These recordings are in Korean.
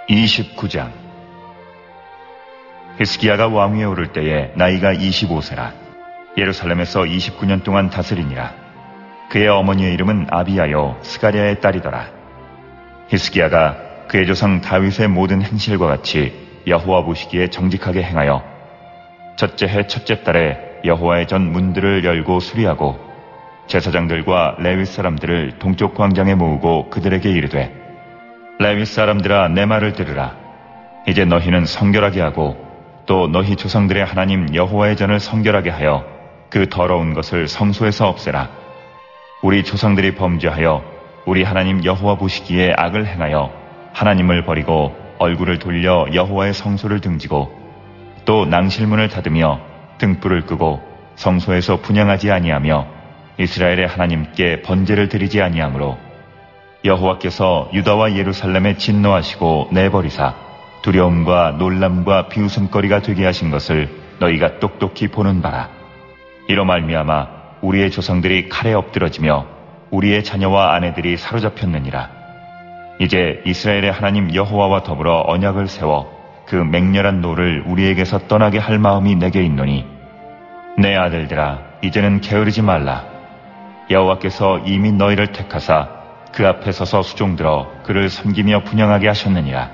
29장. 히스기야가 왕위에 오를 때에 나이가 25세라. 예루살렘에서 29년 동안 다스리니라. 그의 어머니의 이름은 아비야요 스가랴의 딸이더라. 히스기야가 그의 조상 다윗의 모든 행실과 같이 여호와 보시기에 정직하게 행하여 첫째 해 첫째 달에 여호와의 전 문들을 열고 수리하고 제사장들과 레위 사람들을 동쪽 광장에 모으고 그들에게 이르되, 레위 사람들아, 내 말을 들으라. 이제 너희는 성결하게 하고 또 너희 조상들의 하나님 여호와의 전을 성결하게 하여 그 더러운 것을 성소에서 없애라. 우리 조상들이 범죄하여 우리 하나님 여호와 보시기에 악을 행하여 하나님을 버리고 얼굴을 돌려 여호와의 성소를 등지고 또 낭실문을 닫으며 등불을 끄고 성소에서 분향하지 아니하며 이스라엘의 하나님께 번제를 드리지 아니하므로 여호와께서 유다와 예루살렘에 진노하시고 내버리사 두려움과 놀람과 비웃음거리가 되게 하신 것을 너희가 똑똑히 보는 바라. 이로 말미암아 우리의 조상들이 칼에 엎드러지며 우리의 자녀와 아내들이 사로잡혔느니라. 이제 이스라엘의 하나님 여호와와 더불어 언약을 세워 그 맹렬한 노를 우리에게서 떠나게 할 마음이 내게 있노니, 내 아들들아, 이제는 게으르지 말라. 여호와께서 이미 너희를 택하사 그 앞에 서서 수종들어 그를 섬기며 분향하게 하셨느니라.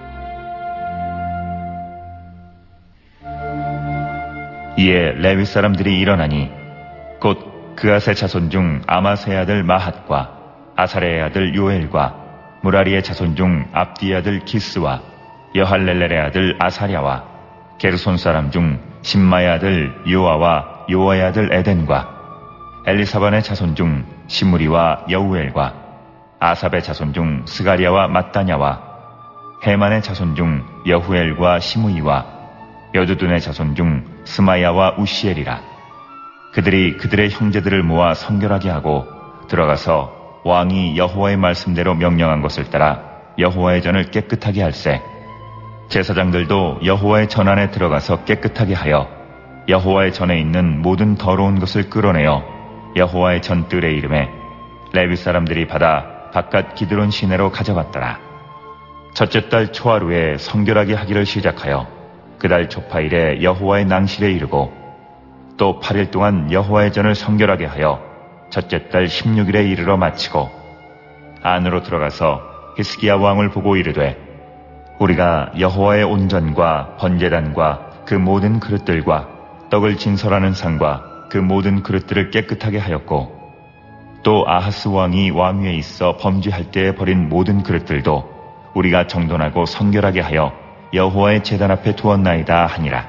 이에 레위 사람들이 일어나니 곧 그앗의 자손 중 아마스의 아들 마핫과 아사레의 아들 요엘과 무라리의 자손 중 압디의 아들 기스와 여할렐렐의 아들 아사랴와 게르손 사람 중 심마의 아들 요아와 요아의 아들 에덴과 엘리사반의 자손 중 시므리와 여우엘과 아삽의 자손 중 스가랴와 mat다냐와 헤만의 자손 중 여후엘과 시므이와 여두둔의 자손 중 스마야와 우시엘이라. 그들이 그들의 형제들을 모아 성결하게 하고 들어가서 왕이 여호와의 말씀대로 명령한 것을 따라 여호와의 전을 깨끗하게 할세. 제사장들도 여호와의 전 안에 들어가서 깨끗하게 하여 여호와의 전에 있는 모든 더러운 것을 끌어내어 여호와의 전 뜰의 이름에 레위 사람들이 받아 바깥 기드론 시내로 가져갔더라. 첫째 달 초하루에 성결하게 하기를 시작하여 그달 초파일에 여호와의 낭실에 이르고 또 8일 동안 여호와의 전을 성결하게 하여 첫째 달 16일에 이르러 마치고 안으로 들어가서 히스기야 왕을 보고 이르되, 우리가 여호와의 온전과 번제단과 그 모든 그릇들과 떡을 진설하는 상과 그 모든 그릇들을 깨끗하게 하였고 또 아하스 왕이 왕위에 있어 범죄할 때에 버린 모든 그릇들도 우리가 정돈하고 성결하게 하여 여호와의 제단 앞에 두었나이다 하니라.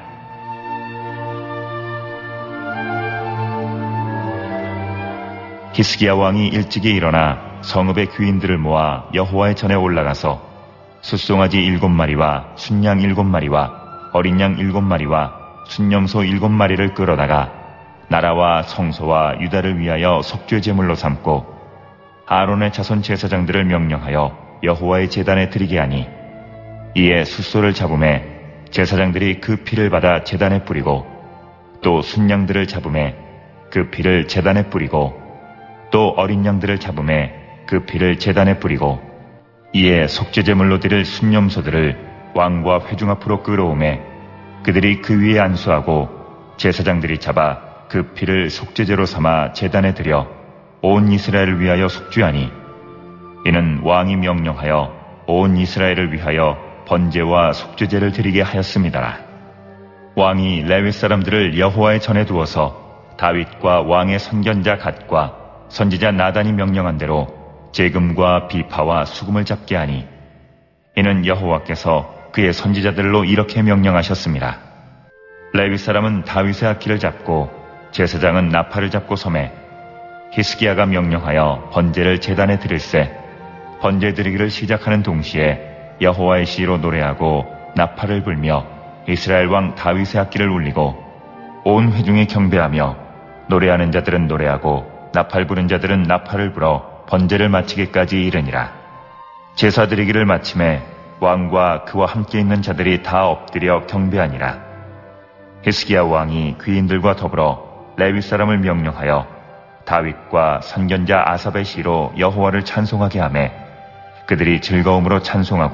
히스기야 왕이 일찍이 일어나 성읍의 귀인들을 모아 여호와의 전에 올라가서 숫송아지 7마리와 순양 7마리와 어린 양 7마리와 순염소 7마리를 끌어다가 나라와 성소와 유다를 위하여 속죄 제물로 삼고 아론의 자손 제사장들을 명령하여 여호와의 제단에 드리게 하니, 이에 숫소를 잡음에 제사장들이 그 피를 받아 제단에 뿌리고 또 순양들을 잡음에 그 피를 제단에 뿌리고 또 어린 양들을 잡음에 그 피를 제단에 뿌리고, 이에 속죄 제물로 드릴 순염소들을 왕과 회중 앞으로 끌어오매 그들이 그 위에 안수하고 제사장들이 잡아 그 피를 속죄제로 삼아 제단에 드려 온 이스라엘을 위하여 속죄하니, 이는 왕이 명령하여 온 이스라엘을 위하여 번제와 속죄제를 드리게 하였습니다. 왕이 레위 사람들을 여호와의 전에 두어서 다윗과 왕의 선견자 갓과 선지자 나단이 명령한 대로 재금과 비파와 수금을 잡게 하니, 이는 여호와께서 그의 선지자들로 이렇게 명령하셨습니다. 레위 사람은 다윗의 악기를 잡고 제사장은 나팔을 잡고 서매 히스기야가 명령하여 번제를 제단에 드릴세. 번제 드리기를 시작하는 동시에 여호와의 시로 노래하고 나팔을 불며 이스라엘 왕 다윗의 악기를 울리고 온 회중이 경배하며 노래하는 자들은 노래하고 나팔 부는 자들은 나팔을 불어 번제를 마치기까지 이르니라. 제사 드리기를 마침에 왕과 그와 함께 있는 자들이 다 엎드려 경배하니라. 히스기야 왕이 귀인들과 더불어 레위 사람을 명령하여 다윗과 선견자 아삽의 시로 여호와를 찬송하게 하매 그들이 즐거움으로 찬송하고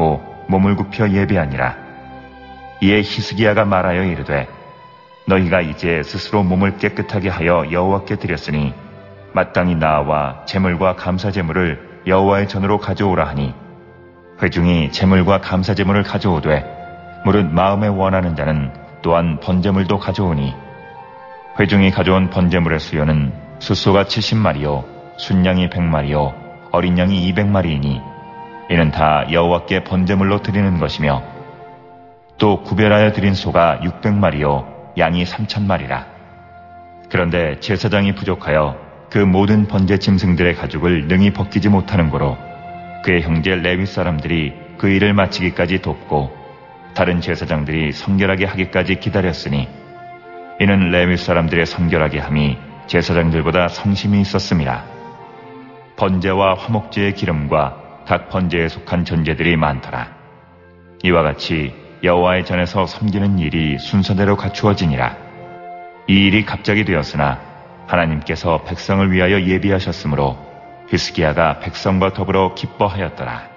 몸을 굽혀 예배하니라. 이에 히스기야가 말하여 이르되 너희가 이제 스스로 몸을 깨끗하게 하여 여호와께 드렸으니 마땅히 나와 제물과 감사제물을 여호와의 전으로 가져오라 하니 회중이 제물과 감사제물을 가져오되 무릇 마음에 원하는 자는 또한 번제물도 가져오니 회중이 가져온 번제물의 수요는 숫소가 70마리요 순양이 100마리요 어린 양이 200마리이니 이는 다 여호와께 번제물로 드리는 것이며 또 구별하여 드린 소가 600마리요 양이 3000마리라. 그런데 제사장이 부족하여 그 모든 번제 짐승들의 가죽을 능히 벗기지 못하는 고로 그의 형제 레위 사람들이 그 일을 마치기까지 돕고 다른 제사장들이 성결하게 하기까지 기다렸으니 이는 레위 사람들의 성결하게 함이 제사장들보다 성심이 있었음이라. 번제와 화목제의 기름과 각 번제에 속한 전제들이 많더라. 이와 같이 여호와의 전에서 섬기는 일이 순서대로 갖추어지니라. 이 일이 갑자기 되었으나 하나님께서 백성을 위하여 예비하셨으므로 히스기야가 백성과 더불어 기뻐하였더라.